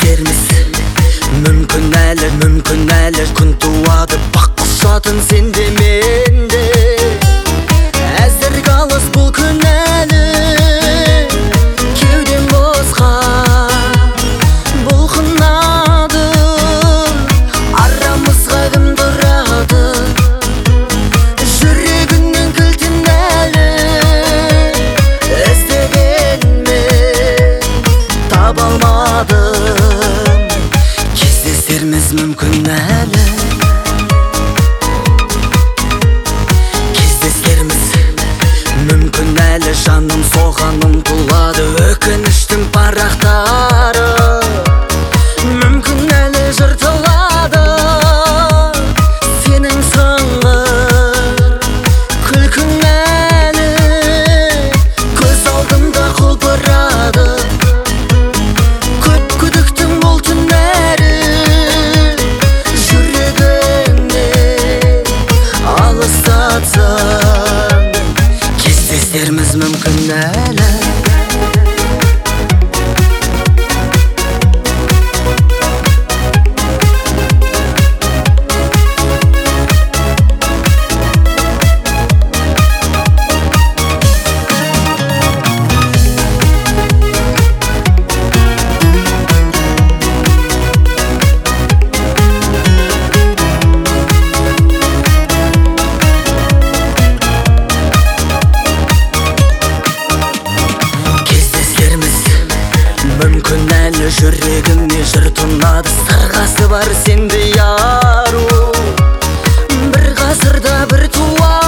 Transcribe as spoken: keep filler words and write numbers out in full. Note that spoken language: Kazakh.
кездесерміз. Мүмкін әлі, мүмкін әлі күн туады, бақ құшатын сенде менде. Әзірге алыс бұл күн әлі, кеудем босқа бұлқынады. Арамызға кім тұрады, жүрегіңнен кілтін әлі іздегенмен таба алмадым. Кездесерміз мүмкін әлі, кездесерміз мүмкін әлі. Жаным соған ұмтылады өкініштің парақтары, мүмкін әлі жыртылады сенің сыңғыр күлкің әлі. Көз алдымда құлпырады көп күдіктің бұл түндері, жүрегіңнен алыстатсаң кездесерміз мүмкін әлі. Мүмкін әлі жүрегіме жыр тұнады, сырғасы бар сенде яру. Бір ғасырда бір туа